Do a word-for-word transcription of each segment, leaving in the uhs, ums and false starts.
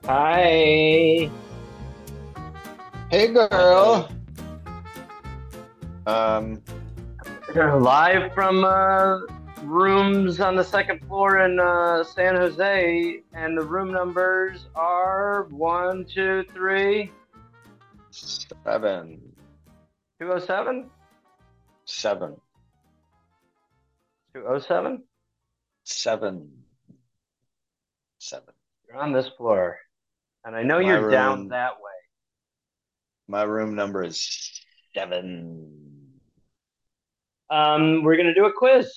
Hi. Hey girl. Um, Live from uh, rooms on the second floor in uh, San Jose, and the room numbers are one, two, three, seven, two oh seven, seven, two oh seven. seven, seven. You're on this floor, and I know My you're down room, that way. my room number is seven. Um, we're gonna do a quiz.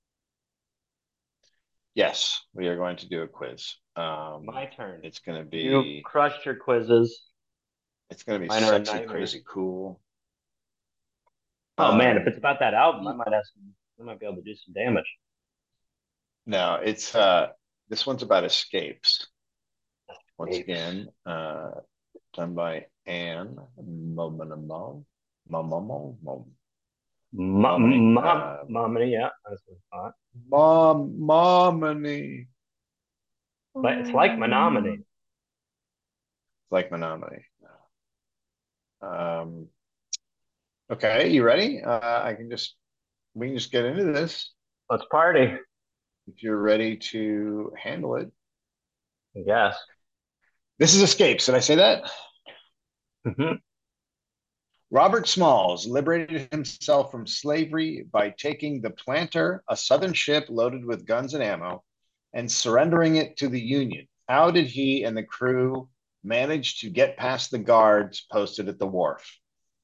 Yes, we are going to do a quiz. Um, My turn. it's gonna You be, crushed your quizzes. it's gonna be Mine are a sexy, nightmare. crazy, cool. Oh man, if Um, it's about that album, I y- might have some. I might be able to do some damage. no, it's uh, this one's about escapes. Once Apes. again, uh, done by Anne Momamo, Momomo, Momini. Mom, mom, Uh, mommy, yeah, that's what I thought. Mom, Momini. But it's like Menominee. Like Menominee. Um, okay, you ready? Uh, I can just we can just get into this Let's party, if you're ready to handle it. I guess. This is Escapes. Did I say that? Hmm. Robert Smalls liberated himself from slavery by taking the Planter, a southern ship loaded with guns and ammo, and surrendering it to the Union. How did he and the crew manage to get past the guards posted at the wharf?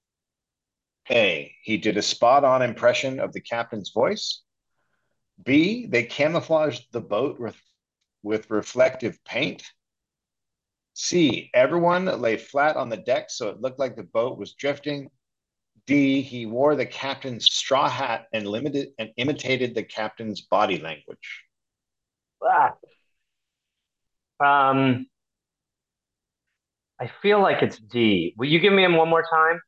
A. He did a spot on impression of the captain's voice. B. They camouflaged the boat with, with reflective paint. C. Everyone lay flat on the deck so it looked like the boat was drifting. D. He wore the captain's straw hat and limited and imitated the captain's body language. Ah, um, I feel like it's D. Will you give me him one more time?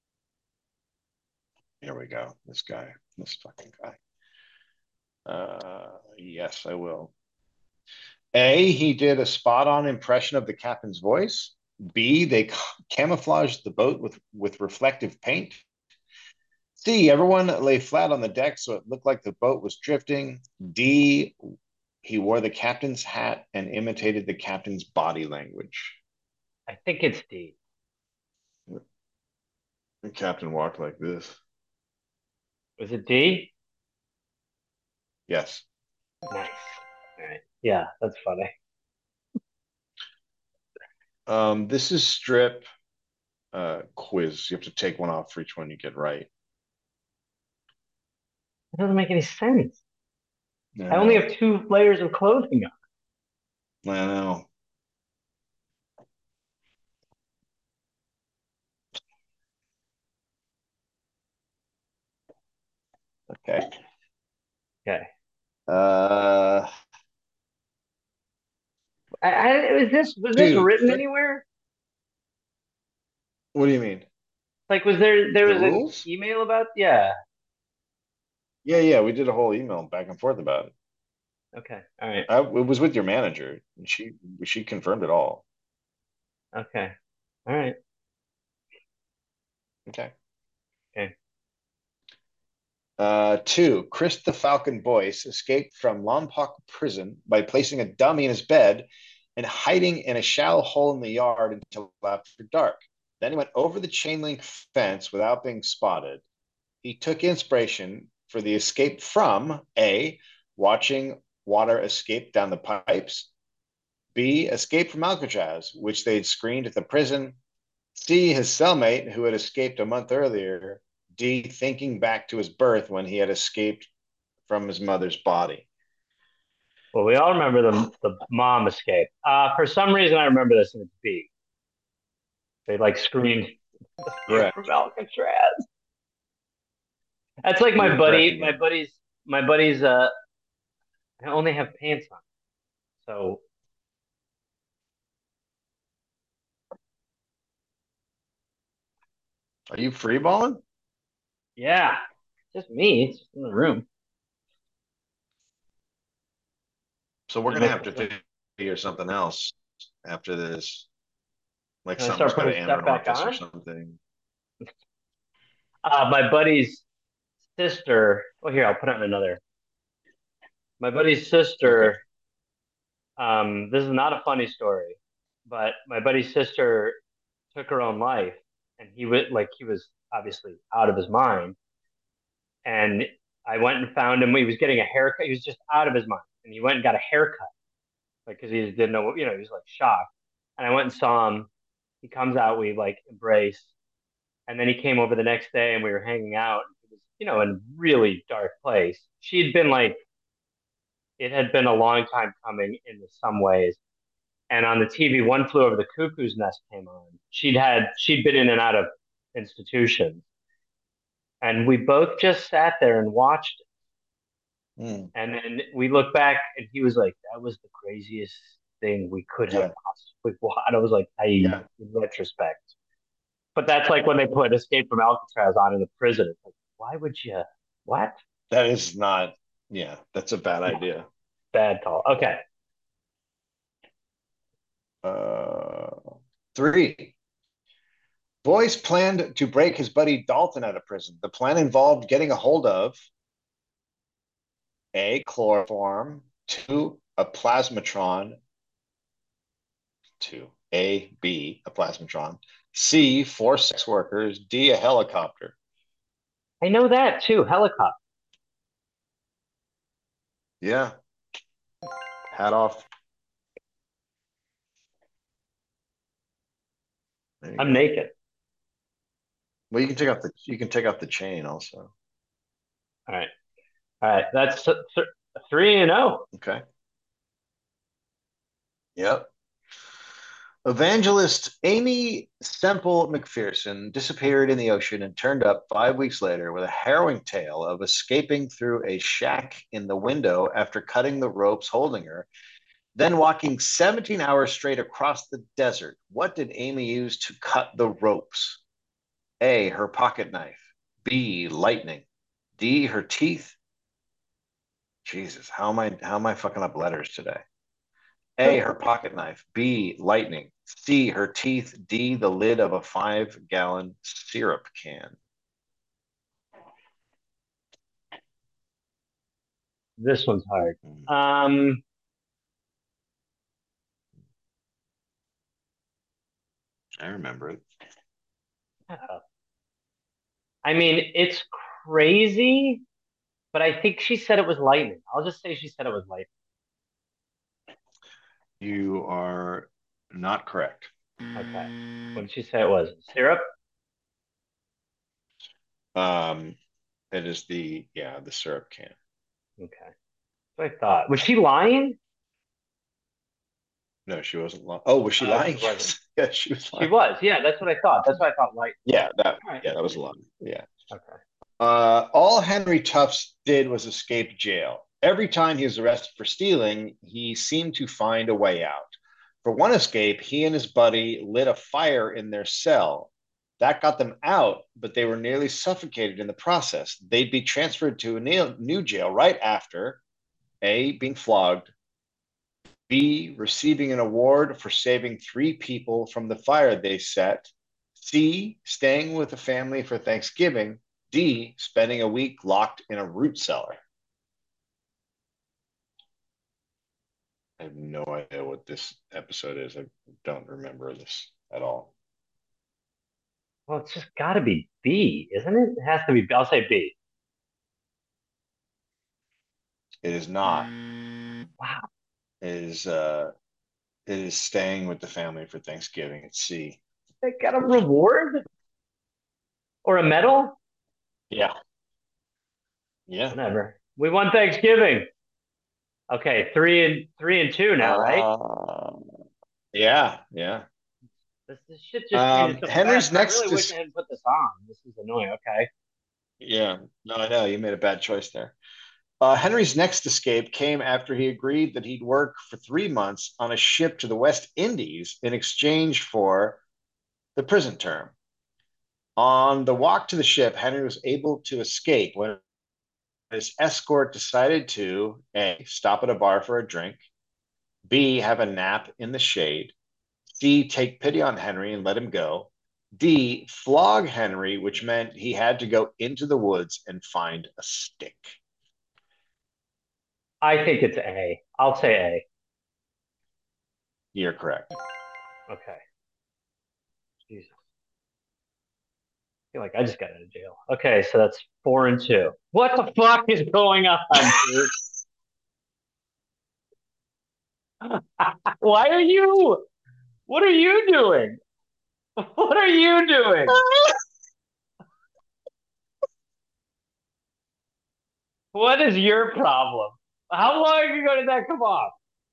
Here we go. This guy, this fucking guy. Uh, yes, I will. A, he did a spot on impression of the captain's voice. B, they camouflaged the boat with, with reflective paint. C, everyone lay flat on the deck so it looked like the boat was drifting. D, he wore the captain's hat and imitated the captain's body language. I think it's D. The captain walked like this. Was it D? Yes. Nice. All right. Yeah, that's funny. Um, this is strip uh, quiz. You have to take one off for each one you get right. It doesn't make any sense. I I only know. have two layers of clothing on. I know. Okay. Okay. Uh, I, I, was this was this Dude, written anywhere? what do you mean? Like, was there there The was an rules? email about? Yeah. Yeah, yeah. We did a whole email back and forth about it. Okay. All right. I, it was with your manager, and she she confirmed it all. Okay. All right. Okay. Okay. Uh, two, Chris the Falcon Boyce escaped from Lompoc prison by placing a dummy in his bed and hiding in a shallow hole in the yard until after dark. Then he went over the chain link fence without being spotted. He took inspiration for the escape from A, watching water escape down the pipes, B, escape from Alcatraz, which they had screened at the prison, C, his cellmate who had escaped a month earlier, D, thinking back to his birth when he had escaped from his mother's body. Well, we all remember the the mom escape. Uh, for some reason, I remember this in it's B. They like screened the view from Correct. Alcatraz. That's like You're my correct buddy, my again. buddy's, my buddy's. Uh, I only have pants on, so Are you free balling? yeah, just me. It's just in the room. So we're I gonna miss have to figure something else. after this? Like Can I something's start got to putting enter stuff an back orifice or on? something. Uh, my buddy's sister. Well, here I'll put on another. My buddy's Okay. sister. Um, this is not a funny story, but my buddy's sister took her own life, and he was like he was obviously out of his mind. And I went and found him. He was getting a haircut. He was just out of his mind, and he went and got a haircut, like because he just didn't know what you know. He was like shocked. And I went and saw him. He comes out. We like embrace, and then he came over the next day, and we were hanging out. It was you know in a really dark place. She had been like it had been a long time coming in some ways. And on the T V, One Flew Over the Cuckoo's Nest came on. She'd had she'd been in and out of institutions, and we both just sat there and watched it. Mm, And then we look back, and he was like, "That was the craziest thing we could have yeah. possibly watched." And I was like, "I," Yeah. in retrospect, but that's like when they put Escape from Alcatraz on in the prison. It's like, why would you? What? That is not, yeah, that's a bad Yeah, idea. bad call. Okay, Uh, Three. Boyce planned to break his buddy Dalton out of prison. The plan involved getting a hold of A, chloroform, two, a plasmatron, two, A, B, a plasmatron, C, four sex workers, D, a helicopter. I know that too. Helicopter. Yeah, hat off. There you I'm go. naked. Well, you can take off the you can take off the chain also. All right, all right. That's th- th- three and zero. Okay. Yep. Evangelist Amy Semple McPherson disappeared in the ocean and turned up five weeks later with a harrowing tale of escaping through a shack in the window after cutting the ropes holding her, then walking seventeen hours straight across the desert. What did Amy use to cut the ropes? A, her pocket knife. B, lightning. D, her teeth. Jesus, how am I how am I fucking up letters today? A, her pocket knife. B, lightning. C, her teeth. D, the lid of a five gallon syrup can. This one's hard. Mm, Um, I remember it. I mean, it's crazy, but I think she said it was lightning. I'll just say she said it was lightning. You are not correct. Okay. What did she say it was? Syrup? Um, it is the yeah the syrup can. Okay. That's what I thought. Was she lying? No, she wasn't lying. Oh, was she Uh, she lying? wasn't. Yes, yes, she was She lying. was. Yeah, that's what I thought. That's what I thought lightning. Yeah, that All right. yeah that was a lie. Yeah. Okay. Uh, all Henry Tufts did was escape jail. Every time he was arrested for stealing, he seemed to find a way out. For one escape, he and his buddy lit a fire in their cell. That got them out, but they were nearly suffocated in the process. They'd be transferred to a new jail right after A, being flogged, B, receiving an award for saving three people from the fire they set, C, staying with the family for Thanksgiving, D, spending a week locked in a root cellar. I have no idea what this episode is. I don't remember this at all. Well, it's just got to be B, isn't it? It has to be. I'll say B. It is not. Wow. It is uh it is staying with the family for Thanksgiving at C. They got a reward or a medal? Yeah. Yeah. Whatever. We won Thanksgiving. Okay, three and three and two now, right? Uh, yeah, yeah. This, this shit just changes Um, so fast. Henry's I next really wish I dis- hadn't put this on. This is annoying. Okay. yeah, no, I know you made a bad choice there. Uh, Henry's next escape came after he agreed that he'd work for three months on a ship to the West Indies in exchange for the prison term. On the walk to the ship, Henry was able to escape when his escort decided to A, stop at a bar for a drink, B, have a nap in the shade. C, take pity on Henry and let him go. D, flog Henry, which meant he had to go into the woods and find a stick. I think it's A. I'll say A. You're correct. Okay. Jesus. I feel like I just got out of jail. Okay, so that's four and two. What the fuck is going on, dude? Why are you? What are you doing? What are you doing? What is your problem? How long ago did that come off?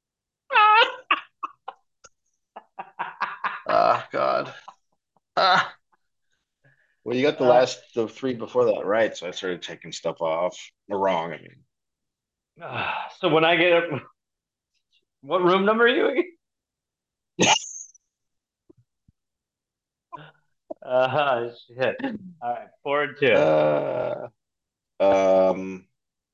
Ah, God. Ah. Well, you got the Uh, last, the three before that right, so I started taking stuff off. Or wrong, I mean. uh, so when I get up, what room number are you again? Uh, shit. All right, four and two. Uh, um,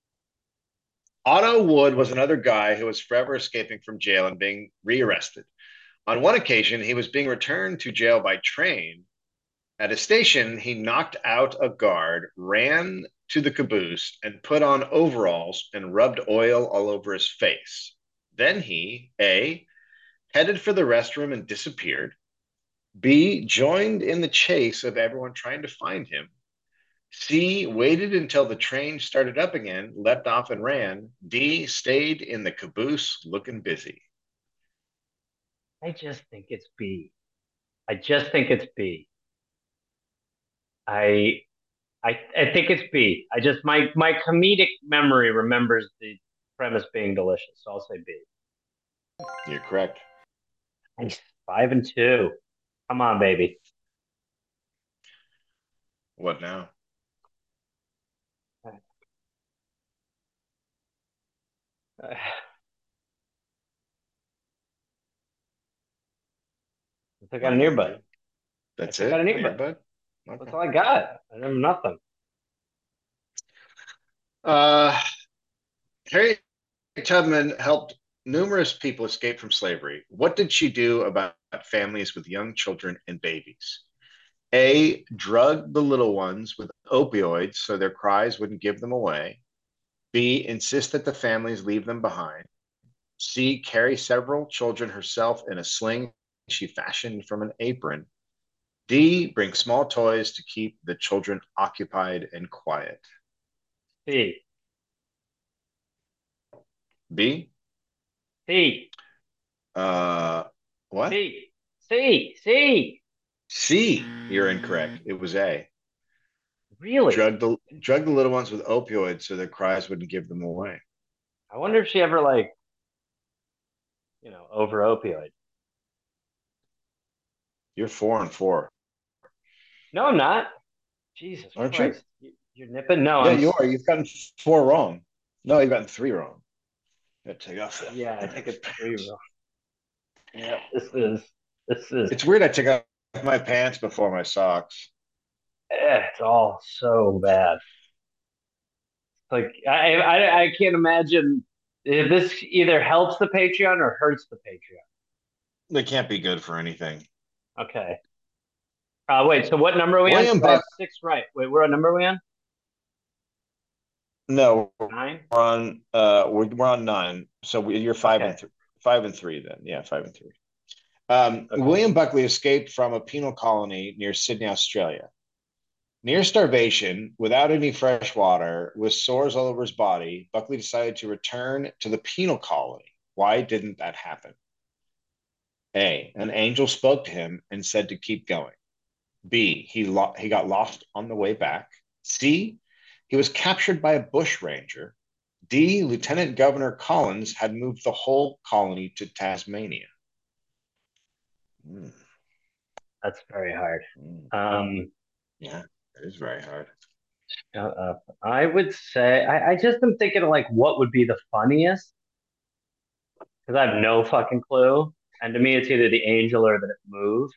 Otto Wood was another guy who was forever escaping from jail and being rearrested. On one occasion, he was being returned to jail by train. At a station, he knocked out a guard, ran to the caboose, and put on overalls and rubbed oil all over his face. Then he, A, headed for the restroom and disappeared. B, joined in the chase of everyone trying to find him. C, waited until the train started up again, leapt off and ran. D, stayed in the caboose looking busy. I just think it's B. I just think it's B. I I I think it's B. I just my my comedic memory remembers the premise being delicious, so I'll say B. You're correct. Nice. Five and two. Come on, baby. What now? I took out What an do you want to earbud. do? I That's took out an it? earbud. Earbud? That's Okay. all I got. I have nothing. Uh, Harriet Tubman helped numerous people escape from slavery. What did she do about families with young children and babies? A, drug the little ones with opioids so their cries wouldn't give them away. B, insist that the families leave them behind. C, carry several children herself in a sling she fashioned from an apron. D, bring small toys to keep the children occupied and quiet. C. B, C. uh, what? C. C. C. C, you're incorrect. It was A. Really? Drug the drug the little ones with opioids so their cries wouldn't give them away. I wonder if she ever like, you know, over opioid. You're four and four, No, I'm not. Jesus aren't you? Christ. You, you're nipping? No, Yeah, I'm. you are. You've gotten four wrong. No, you've gotten three wrong. You gotta take off Yeah, I the. think it's three wrong. Yeah, this is this is It's weird. I take off my pants before my socks. eh, it's all so bad. Like I, I I can't imagine if this either helps the Patreon or hurts the Patreon. They can't be good for anything. Okay. Uh, wait. So what number are we on? William Because I have Buck. six right. Wait, what number are we on? No, we're Nine. on. Uh, we're, we're on nine. So we, you're five Okay. and three. Five and three then. Yeah, five and three. Um, Okay. William Buckley escaped from a penal colony near Sydney, Australia. Near starvation, without any fresh water, with sores all over his body, Buckley decided to return to the penal colony. Why didn't that happen? A, an angel spoke to him and said to keep going. B, he, lo- he got lost on the way back. C, he was captured by a bushranger. D, Lieutenant Governor Collins had moved the whole colony to Tasmania. Mm, That's very hard. mm. Um, Yeah, it is very hard. shut up. I would say I, I just am thinking of like what would be the funniest because I have no fucking clue. And to me, it's either the angel or that it moved.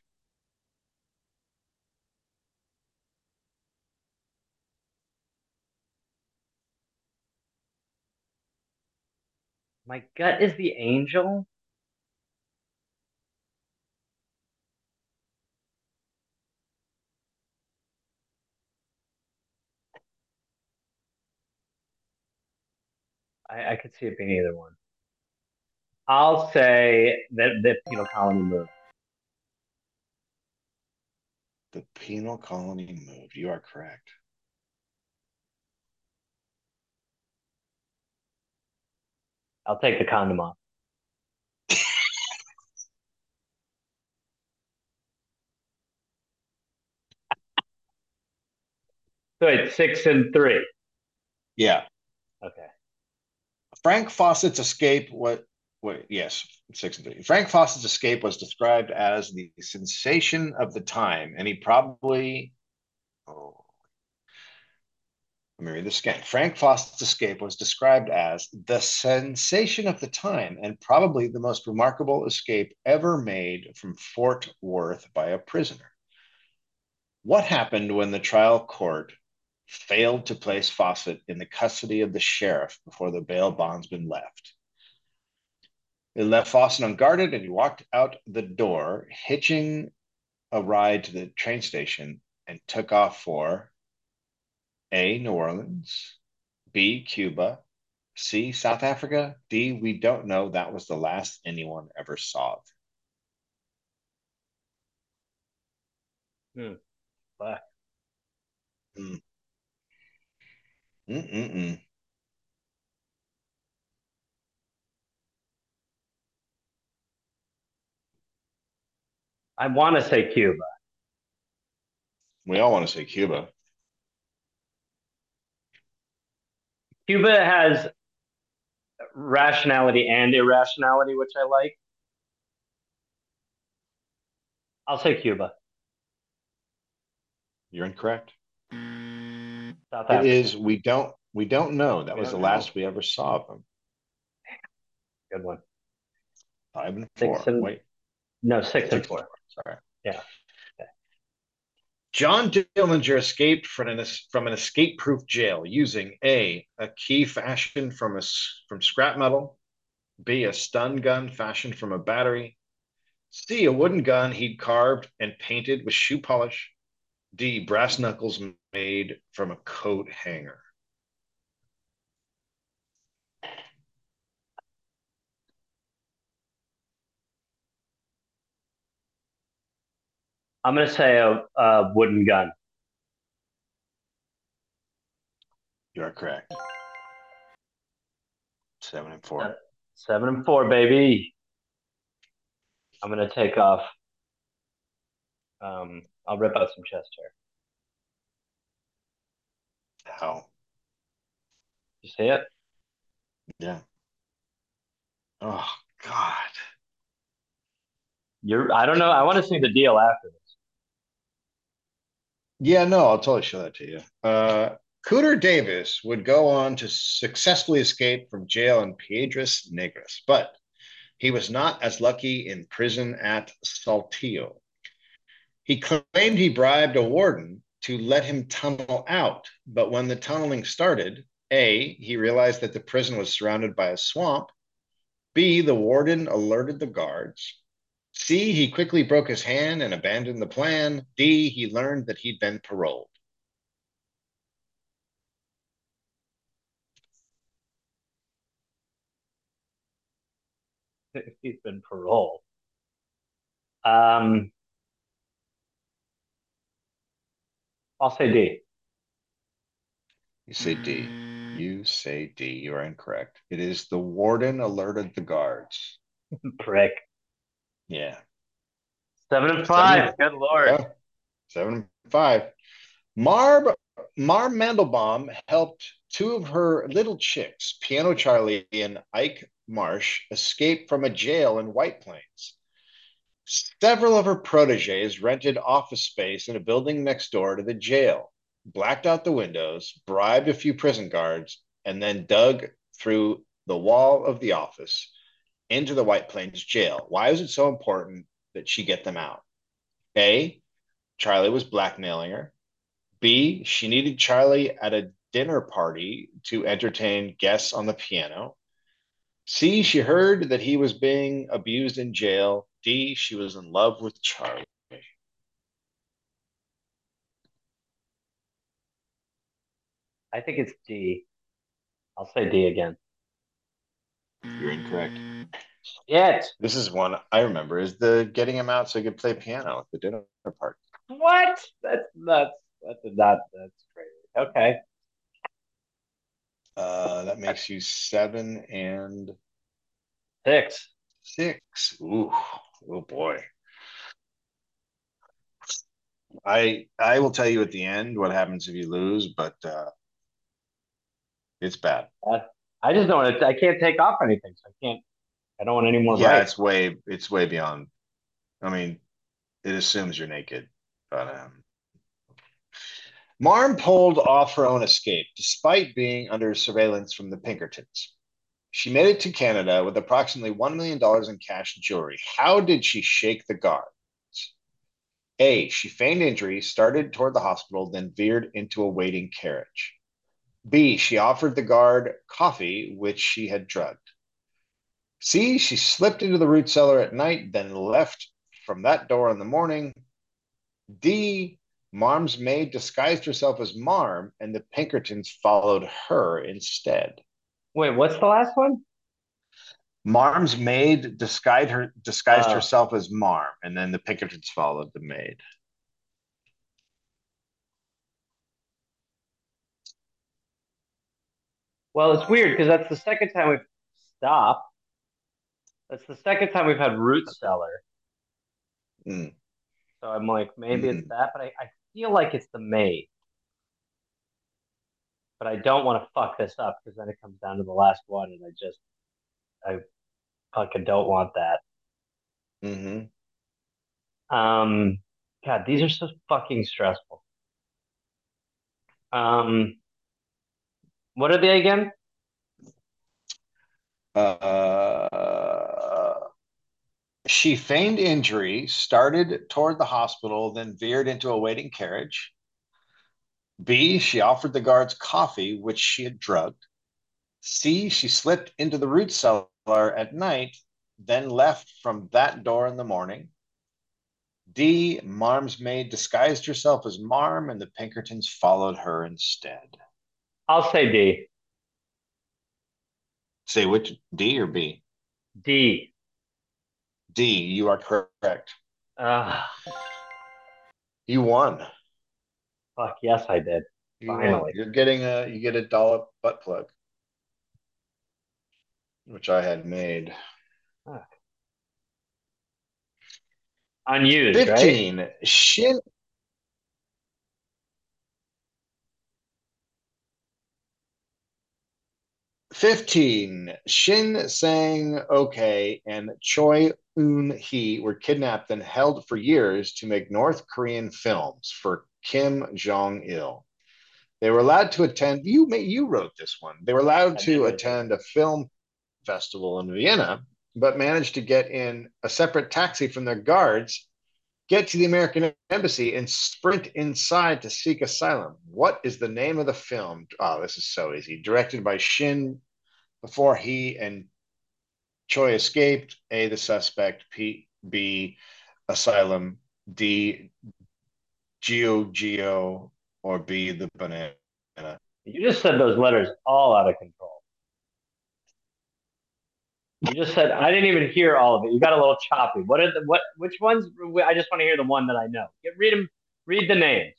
My gut is the angel. I, I could see it being either one. I'll say that the penal colony moved. The penal colony moved. You are correct. I'll take the condom off. So it's six and three. Yeah. Okay. Frank Fawcett's escape, what wait, yes, six and three. Frank Fawcett's escape was described as the sensation of the time, and he probably oh, let me read this again. Frank Fawcett's escape was described as the sensation of the time and probably the most remarkable escape ever made from Fort Worth by a prisoner. What happened when the trial court failed to place Fawcett in the custody of the sheriff before the bail bondsman left? They left Fawcett unguarded and he walked out the door, hitching a ride to the train station and took off for A, New Orleans, B, Cuba, C, South Africa, D, we don't know. That was the last anyone ever saw of Hmm. Fuck. him. Mm. Mm-mm-mm. I want to say Cuba. We all want to say Cuba. Cuba has rationality and irrationality, which I like. I'll say Cuba. You're incorrect. South It Africa. is we don't we don't know. That We was don't the know. last we ever saw of him. Good one. Five and Six four. and Wait, no, six and six and four. four. Sorry. Yeah. Okay. John Dillinger escaped from an, from an escape-proof jail using A, a key fashioned from, a, from scrap metal, B, a stun gun fashioned from a battery, C, a wooden gun he'd carved and painted with shoe polish, D, brass knuckles made from a coat hanger. I'm gonna say a, a wooden gun. You are correct. Seven and four. Seven and four, baby. I'm gonna take off. Um, I'll rip out some chest hair. How? You see it? Yeah. Oh God. You're. I don't know. I want to see the deal after this. Yeah, no, I'll totally show that to you. Uh, Cooter Davis would go on to successfully escape from jail in Piedras Negras, but he was not as lucky in prison at Saltillo. He claimed he bribed a warden to let him tunnel out, but when the tunneling started, A, he realized that the prison was surrounded by a swamp. B, the warden alerted the guards. C, he quickly broke his hand and abandoned the plan. D, he learned that he'd been paroled. He's been paroled. Um, I'll say D. You say D. You say D. You are incorrect. It is the warden alerted the guards. Prick. Yeah. Seven and Seven. five. Good lord. Yeah. Seven and five. Marb Mar Mandelbaum helped two of her little chicks, Piano Charlie and Ike Marsh, escape from a jail in White Plains. Several of her proteges rented office space in a building next door to the jail, blacked out the windows, bribed a few prison guards, and then dug through the wall of the office into the White Plains jail. Why is it so important that she get them out? A, Charlie was blackmailing her. B, she needed Charlie at a dinner party to entertain guests on the piano. C, she heard that he was being abused in jail. D, she was in love with Charlie. I think it's D. I'll say D again. You're incorrect. Shit. This is one I remember is the getting him out so he could play piano at the dinner party. What? That's nuts. That's not. That's crazy. Okay. Uh, that makes you seven and Six. six. Ooh, oh boy. I I will tell you at the end what happens if you lose, but uh, it's bad. Uh, I just don't want to. I can't take off anything, so I can't. I don't want any more Yeah, right. it's way it's way beyond. I mean, it assumes you're naked, but um, Marm pulled off her own escape despite being under surveillance from the Pinkertons. She made it to Canada with approximately one million dollars in cash and jewelry. How did she shake the guards? A. She feigned injury, started toward the hospital, then veered into a waiting carriage. B. She offered the guard coffee, which she had drugged. C. She slipped into the root cellar at night, then left from that door in the morning. D. Marm's maid disguised herself as Marm, and the Pinkertons followed her instead. Wait, what's the last one? Marm's maid disguised her disguised Uh, herself as Marm, and then the Pinkertons followed the maid. well, it's weird because that's the second time we've stopped. That's the second time we've had root cellar. Mm, So I'm like, maybe it's mm. that, but I, I feel like it's the maid. But I don't want to fuck this up because then it comes down to the last one, and I just, I fucking don't want that. Mm-hmm. Um, God, these are so fucking stressful. Um, what are they again? Uh, she feigned injury, started toward the hospital, then veered into a waiting carriage. B. She offered the guards coffee, which she had drugged. C. She slipped into the root cellar at night, then left from that door in the morning. D. Marm's maid disguised herself as Marm, and the Pinkertons followed her instead. I'll say D. Say which D or B? D. D. You are correct. Uh, You won. fuck, yes, I did. You won. Finally. You're getting a you get a dollop butt plug, which I had made. Fuck. Unused, right? Fifteen. Shin fifteen. Shin Sang Ok and Choi Eun Hee were kidnapped and held for years to make North Korean films for Kim Jong Il. They were allowed to attend. You you wrote this one. They were allowed I did to write this attend one. a film festival in Vienna, but managed to get in a separate taxi from their guards, get to the American embassy, and sprint inside to seek asylum. What is the name of the film? Oh, this is so easy. Directed by Shin before he and Choi escaped. A. The suspect. P. B. Asylum. D. Geo Geo. Or B. The banana. You just said those letters all out of control. You just said I didn't even hear all of it. You got a little choppy. What are the what? Which ones? I just want to hear the one that I know. Get, read them. Read the names.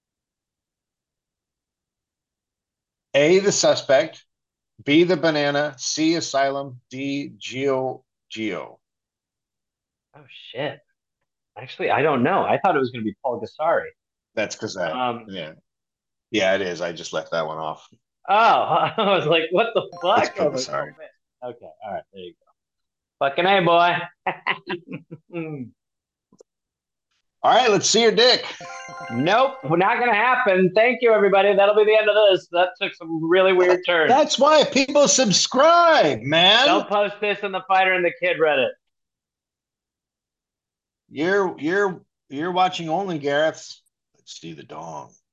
A. The suspect. B. The banana. C. Asylum. D. Geo Geo. Oh shit. Actually, I don't know. I thought it was going to be Paul Gasari. That's because that. Um. Yeah. Yeah, it is. I just left that one off. Oh, I was like, what the It's fuck? I was like, oh Pulgasari. man. Okay. All right. There you go. Fucking hey, boy. All right, let's see your dick. Nope, not gonna happen. Thank you, everybody. That'll be the end of this. That took some really weird turns. That's why people subscribe, man. Don't post this in the Fighter and the Kid Reddit. You're you're you're watching only Gareth's. Let's see the dong.